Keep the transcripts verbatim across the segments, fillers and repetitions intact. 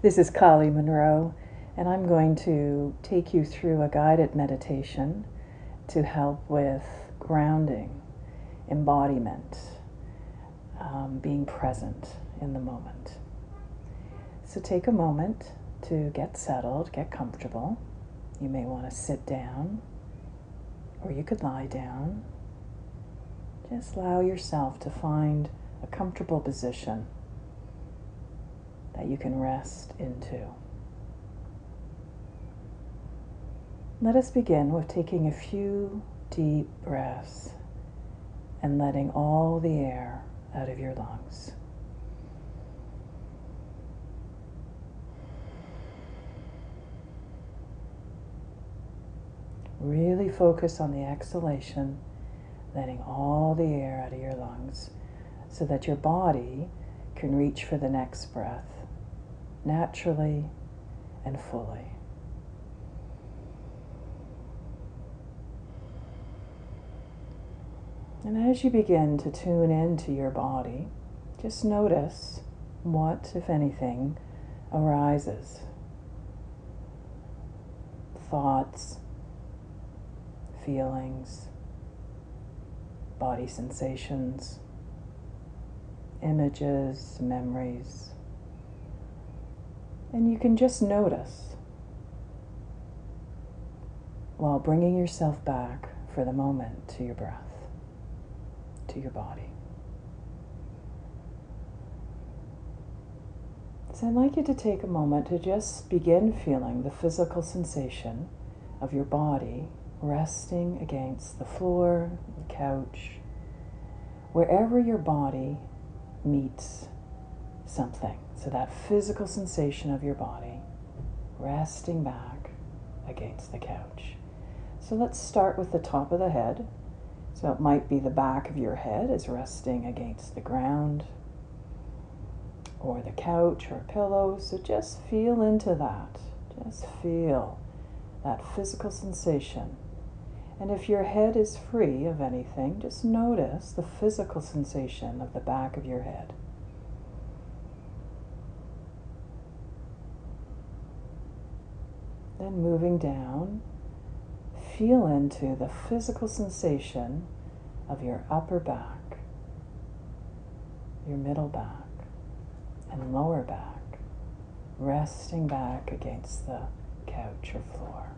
This is Kali Monroe, and I'm going to take you through a guided meditation to help with grounding, embodiment, um, being present in the moment. So take a moment to get settled, get comfortable. You may want to sit down, or you could lie down. Just allow yourself to find a comfortable position that you can rest into. Let us begin with taking a few deep breaths and letting all the air out of your lungs. Really focus on the exhalation, letting all the air out of your lungs so that your body can reach for the next breath naturally and fully. And as you begin to tune into your body, just notice what, if anything, arises. Thoughts, feelings, body sensations, images, memories. And you can just notice while bringing yourself back for the moment to your breath, to your body. So I'd like you to take a moment to just begin feeling the physical sensation of your body resting against the floor, the couch, wherever your body meets something. So that physical sensation of your body resting back against the couch. So let's start with the top of the head. So it might be the back of your head is resting against the ground or the couch or pillow. So just feel into that. Just feel that physical sensation. And if your head is free of anything, just notice the physical sensation of the back of your head. Then moving down, feel into the physical sensation of your upper back, your middle back, and lower back, resting back against the couch or floor.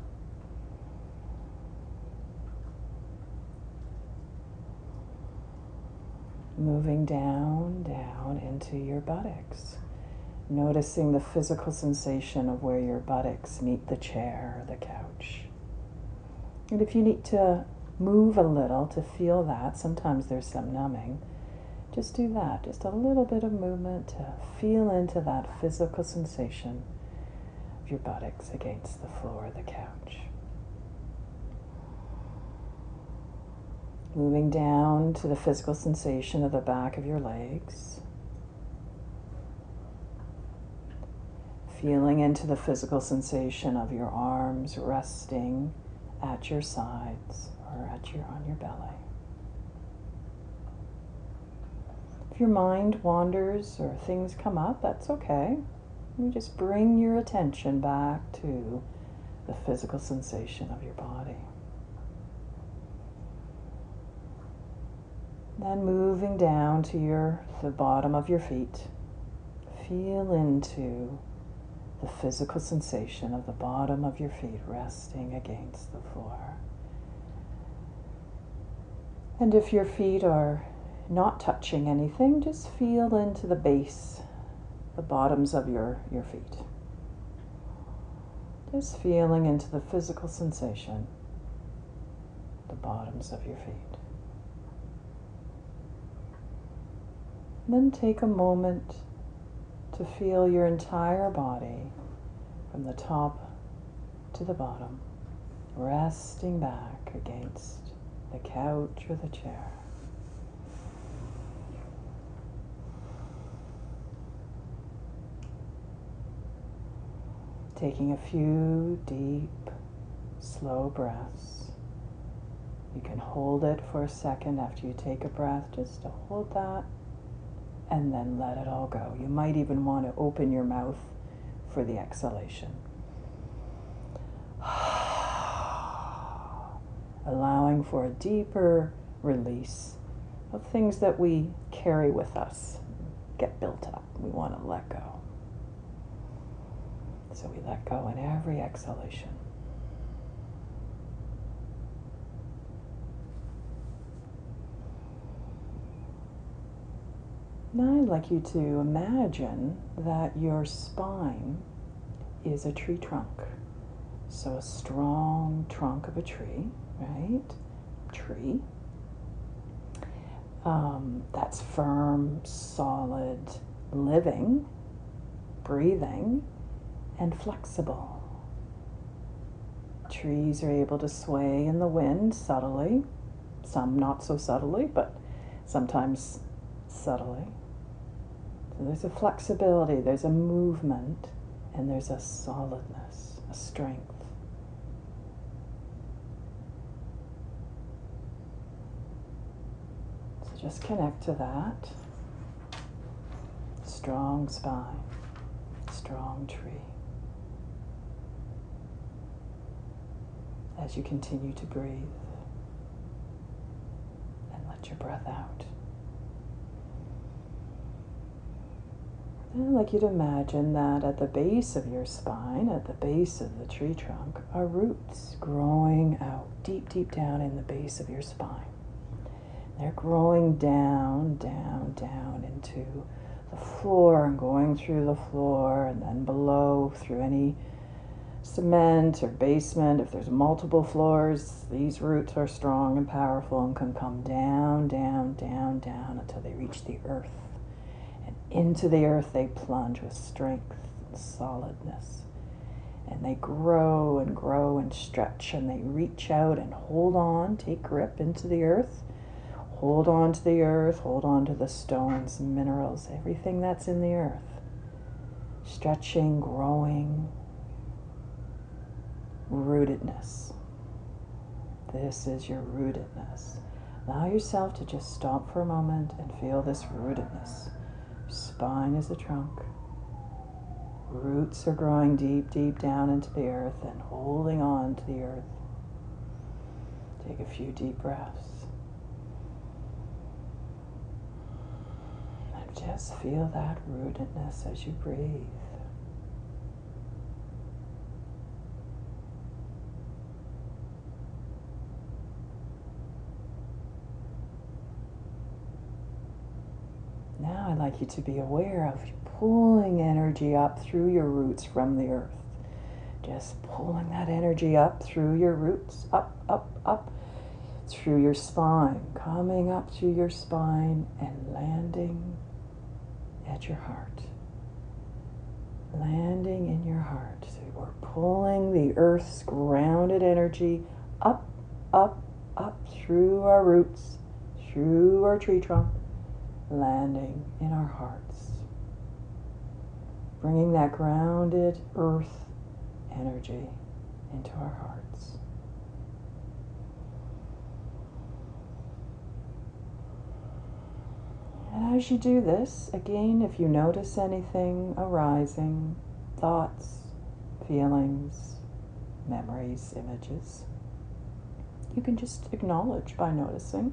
Moving down, down into your buttocks. Noticing the physical sensation of where your buttocks meet the chair or the couch. And if you need to move a little to feel that, sometimes there's some numbing, just do that. Just a little bit of movement to feel into that physical sensation of your buttocks against the floor or the couch. Moving down to the physical sensation of the back of your legs. Feeling into the physical sensation of your arms resting at your sides or at your on your belly. If your mind wanders or things come up, that's okay. You just bring your attention back to the physical sensation of your body. Then moving down to your the bottom of your feet. Feel into the physical sensation of the bottom of your feet resting against the floor. And if your feet are not touching anything, just feel into the base, the bottoms of your, your feet. Just feeling into the physical sensation, the bottoms of your feet. Then take a moment to feel your entire body from the top to the bottom, resting back against the couch or the chair. Taking a few deep, slow breaths. You can hold it for a second after you take a breath, just to hold that and then let it all go. You might even want to open your mouth for the exhalation. Allowing for a deeper release of things that we carry with us, get built up. We want to let go. So we let go in every exhalation. Now I'd like you to imagine that your spine is a tree trunk. So a strong trunk of a tree, right? Tree. Um, that's firm, solid, living, breathing, and flexible. Trees are able to sway in the wind subtly, some not so subtly, but sometimes subtly. So there's a flexibility, there's a movement, and there's a solidness, a strength. So just connect to that. Strong spine, strong tree. As you continue to breathe and let your breath out. Then I'd like you to imagine that at the base of your spine, at the base of the tree trunk, are roots growing out deep, deep down in the base of your spine. They're growing down, down, down into the floor and going through the floor and then below through any cement or basement. If there's multiple floors, these roots are strong and powerful and can come down, down, down, down until they reach the earth. Into the earth they plunge with strength and solidness. And they grow and grow and stretch, and they reach out and hold on, take grip into the earth. Hold on to the earth, hold on to the stones, minerals, everything that's in the earth. Stretching, growing, rootedness. This is your rootedness. Allow yourself to just stop for a moment and feel this rootedness. Spine is a trunk. Roots are growing deep, deep down into the earth and holding on to the earth. Take a few deep breaths. And just feel that rootedness as you breathe. Now I'd like you to be aware of pulling energy up through your roots from the earth. Just pulling that energy up through your roots, up, up, up, through your spine, coming up through your spine and landing at your heart. Landing in your heart. So we're pulling the earth's grounded energy up, up, up through our roots, through our tree trunk, landing in our hearts, bringing that grounded earth energy into our hearts. And as you do this, again, if you notice anything arising, thoughts, feelings, memories, images, you can just acknowledge by noticing.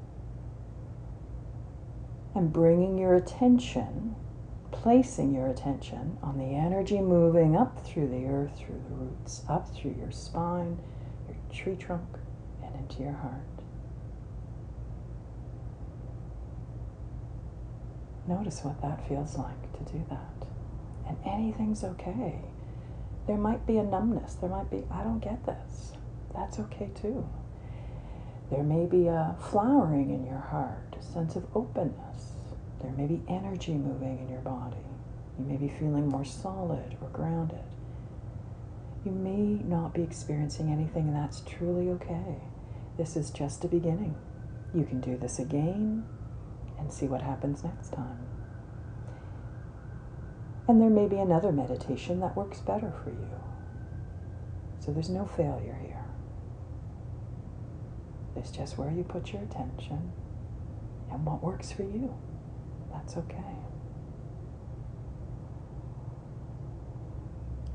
And bringing your attention, placing your attention on the energy moving up through the earth, through the roots, up through your spine, your tree trunk, and into your heart. Notice what that feels like to do that. And anything's okay. There might be a numbness. There might be, I don't get this. That's okay too. There may be a flowering in your heart, a sense of openness. There may be energy moving in your body. You may be feeling more solid or grounded. You may not be experiencing anything, and that's truly okay. This is just a beginning. You can do this again and see what happens next time. And there may be another meditation that works better for you. So there's no failure here. It's just where you put your attention and what works for you. That's okay.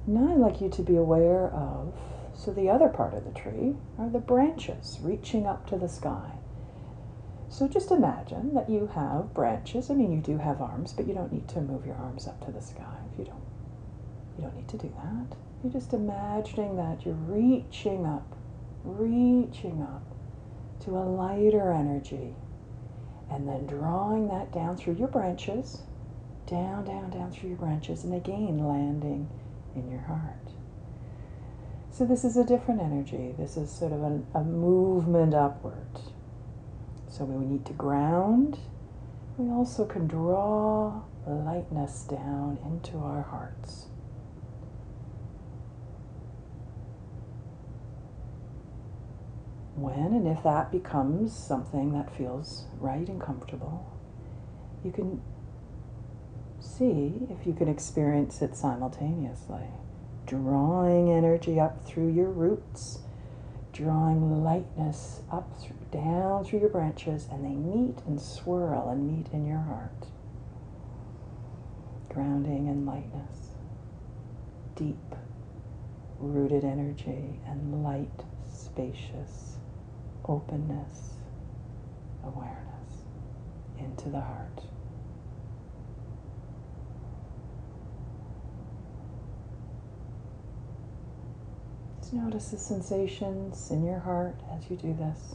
Now I'd like you to be aware of, so the other part of the tree are the branches reaching up to the sky. So just imagine that you have branches. I mean, you do have arms, but you don't need to move your arms up to the sky. If you don't, you don't need to do that. You're just imagining that you're reaching up, reaching up to a lighter energy, and then drawing that down through your branches, down, down, down through your branches, and again landing in your heart. So this is a different energy. This is sort of a, a movement upward. So we need to ground. We also can draw lightness down into our hearts. When and if that becomes something that feels right and comfortable, you can see if you can experience it simultaneously. Drawing energy up through your roots, drawing lightness up through, down through your branches, and they meet and swirl and meet in your heart. Grounding and lightness, deep rooted energy and light, spacious openness, awareness into the heart. Just notice the sensations in your heart as you do this.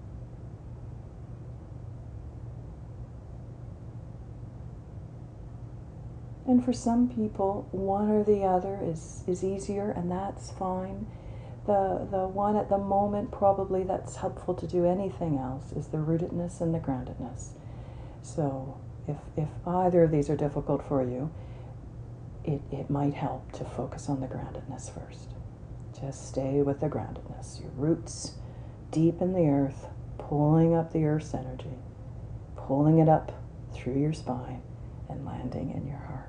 And for some people, one or the other is, is easier, and that's fine. The, the one at the moment probably that's helpful to do anything else is the rootedness and the groundedness. So if, if either of these are difficult for you, it, it might help to focus on the groundedness first. Just stay with the groundedness. Your roots deep in the earth, pulling up the earth's energy, pulling it up through your spine and landing in your heart.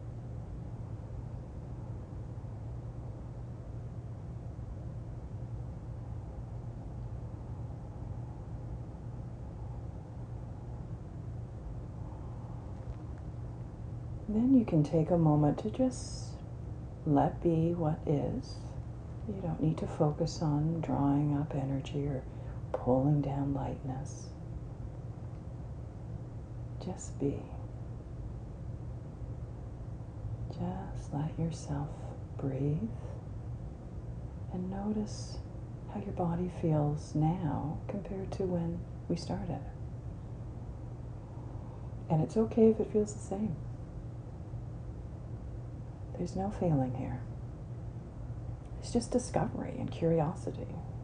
Then you can take a moment to just let be what is. You don't need to focus on drawing up energy or pulling down lightness. Just be. Just let yourself breathe and notice how your body feels now compared to when we started. And it's okay if it feels the same. There's no feeling here. It's just discovery and curiosity.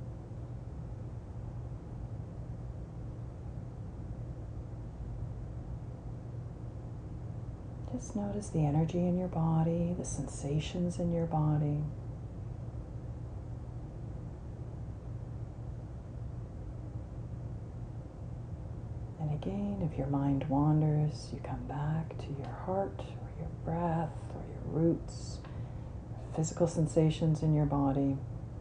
Just notice the energy in your body, the sensations in your body. And again, if your mind wanders, you come back to your heart or your breath or your roots, physical sensations in your body.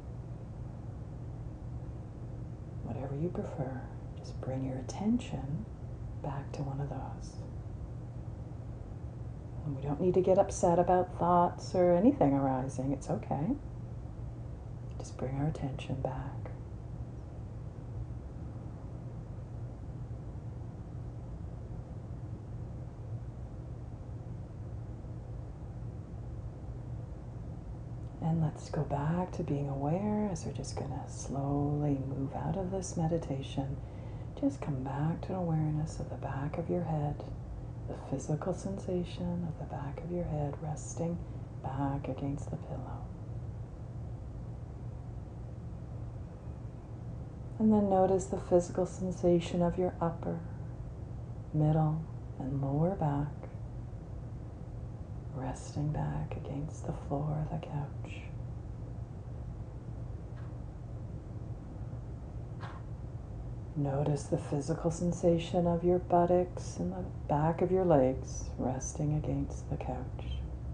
Whatever you prefer, just bring your attention back to one of those. And we don't need to get upset about thoughts or anything arising. It's okay. Just bring our attention back. And let's go back to being aware as we're just going to slowly move out of this meditation. Just come back to an awareness of the back of your head, the physical sensation of the back of your head resting back against the pillow. And then notice the physical sensation of your upper, middle, and lower back resting back against the floor of the couch. Notice the physical sensation of your buttocks and the back of your legs resting against the couch.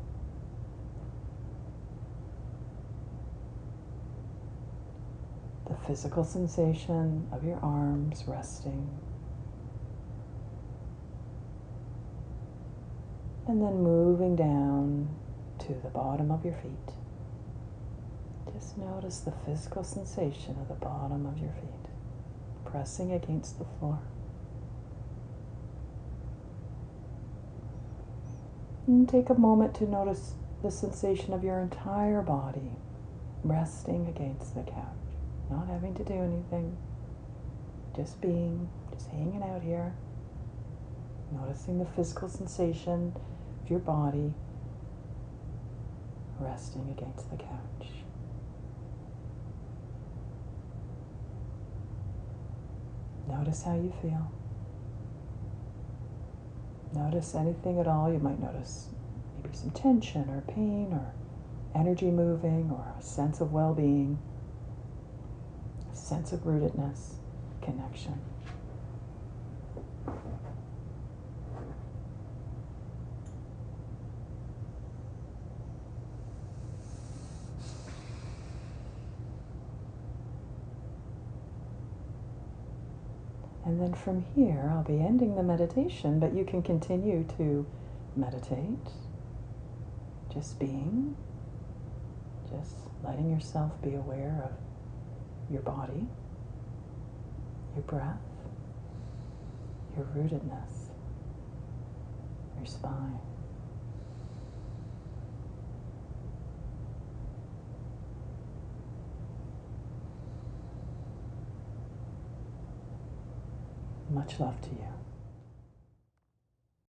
The physical sensation of your arms resting. And then moving down to to the bottom of your feet. Just notice the physical sensation of the bottom of your feet, pressing against the floor. And take a moment to notice the sensation of your entire body resting against the couch, not having to do anything, just being, just hanging out here, noticing the physical sensation of your body resting against the couch. Notice how you feel. Notice anything at all. You might notice maybe some tension or pain or energy moving or a sense of well-being, a sense of rootedness, connection. And then from here, I'll be ending the meditation, but you can continue to meditate, just being, just letting yourself be aware of your body, your breath, your rootedness, your spine. Much love to you.